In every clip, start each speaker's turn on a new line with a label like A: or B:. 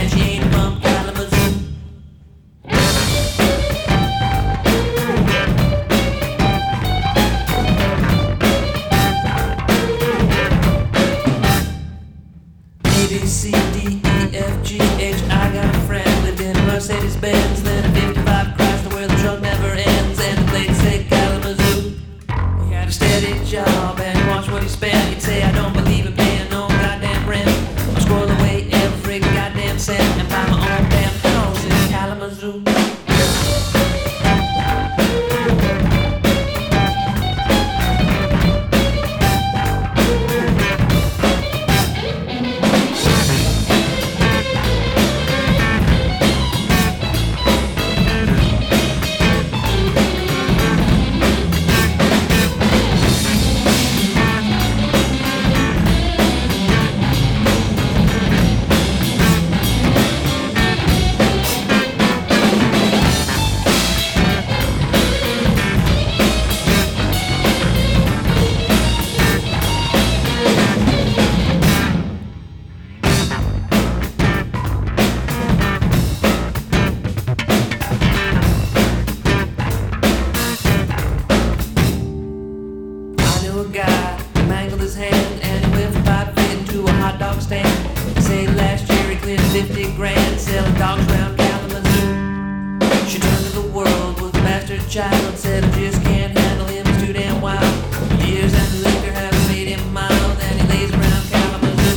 A: and she ain't from Kalamazoo. A, B, C, D, E, F, G, H. I got a friend lived in a Mercedes Benz, then a 55 Chrysler where the truck never ends, and the plate said Kalamazoo. He had a steady job and watch what he spent. He'd say, I don't believe in paying no goddamn rent. I'll squirrel away every goddamn cent and buy my own damn house in Kalamazoo. A guy mangled his hand and he went from pipe fitting to a hot dog stand. He said last year he cleared 50 grand selling dogs around Kalamazoo. She turned to the world with a bastard child and said I just can't handle him, he's too damn wild. Years and the liquor have made him mild and he lays around Kalamazoo.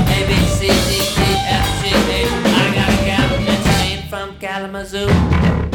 A: Kalamazoo.